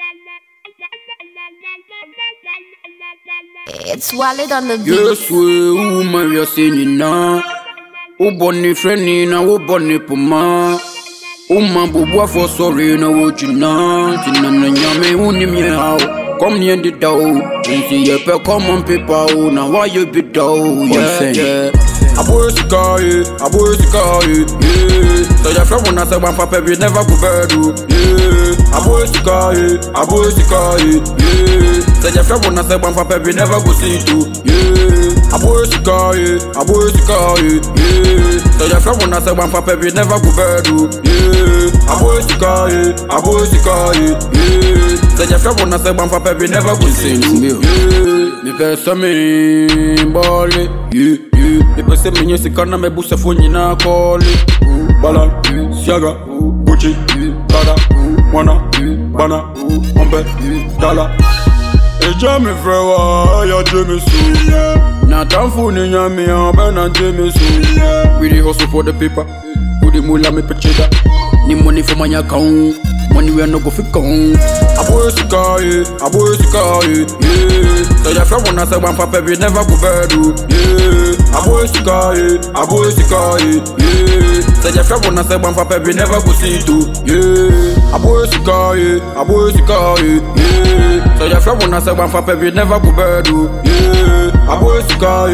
It's Walid on the beat. Yes, we Maria singing now. O bonny friendly na o bonny puma. O man bobo for sorry na o jina. Tina na nyame uni mi how. Come near the door. See your pe common people. Now why you be dough? Yeah. I boy sky, yeah. So your friend when I say one papa we never go bad, yeah. I boy sky, yeah. So your friend when I say one papa we never go see too, yeah. I boy sky, yeah. So your friend when I say one papa we never go bad, yeah. I boy sky, yeah. So your friend when I say one papa we never go see too, yeah. Me pesa me ball, yeah. Me pese me nyesi kana me busa fonyi na koli. Bala, Siaga, Gucci, Prada, Wana, Bana, Ombe, Dala. Eja me frewa, ya jeme so. Na tamfu ni nyami ya bena jeme so. We dey hustle for the paper, put the mula me pecheda. Ni money for my account, money we no go fit count. Aboy sky, yeah. So your friend when I say one papa we never go bad, yeah. Aboy sky, yeah. So your friend when I say one papa we never go see too, yeah. Aboy sky, yeah. So your friend when I say one papa we never go bad, yeah. Aboy sky,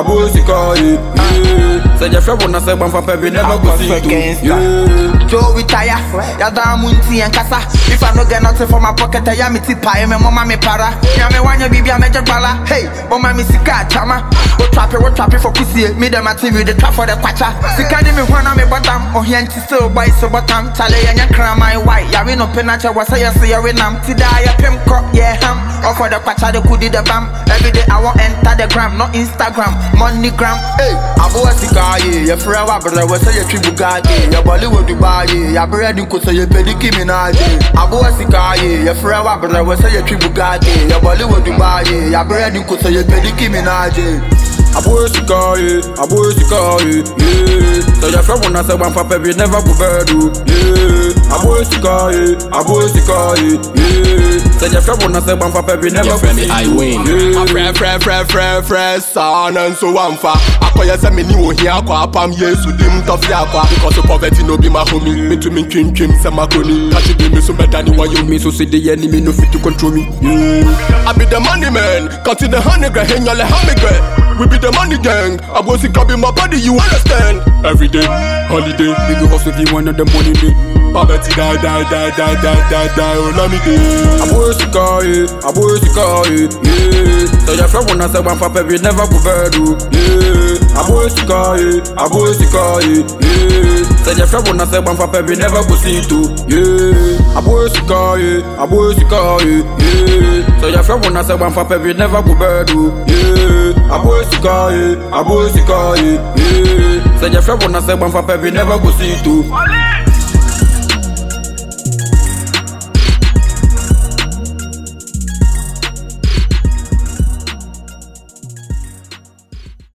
yeah. So your friend when I say one papa we never go see too, yeah. Joe retire, ya da munti and kasa. If I no get nothing for my pocket, I am it pie, me mama me para. Ya me wanya bibi a major bala. Hey, mama me sika chama. What trap it for pussy? Me them TV the trap for the kwacha. Sika di me wana me bottom. Oh he still buy so bottom. Chale ya cram my white. Ya we no penacha was say ya we nam. Tida ya pim crop yeah ham. Or for the kwacha the kudi the bam. Every day I want enter the gram, not Instagram, moneygram. Hey, abo sika ye, ya forever brother we say ya tribu gadi. Ya Bollywood Dubai. Ya bread in Kosa, ya pediki minaje. Abu Asikaye, ya forever brother, we say ya tribu gadi. Ya Bollywood Dubai, ya bread in Kosa, ya pediki minaje. Abu Asikaye, yeah. So your friend when I say one papa we never go bad, yeah. Abu Asikaye, yeah. So your friend when I say one papa we never go see I win. Yeah. Son and so on fa. Akoya say me ni wo hia kwa apam Yesu dim tofi akwa. Because of poverty no be my homie. Me to me twin say makoni. Catch it me so better than what you me so say the enemy no fit to control me. Yeah. I be the money man. Cut to the honey girl, hang your honey girl. We be the money gang. I was sick up in my body, you understand? Every day, holiday. We go hustle if you want the money day. Poverty die, oh let me day. Abu Asikaye, yeah. So your friend when I say one papa we never go bad, yeah. Abu Asikaye, yeah. So your friend when I say one papa we never go see too, yeah. Abu Asikaye, yeah. So your friend when I say one papa we never go bad, yeah. Abu Asikaye, yeah. So your friend when I say one papa we never go see too.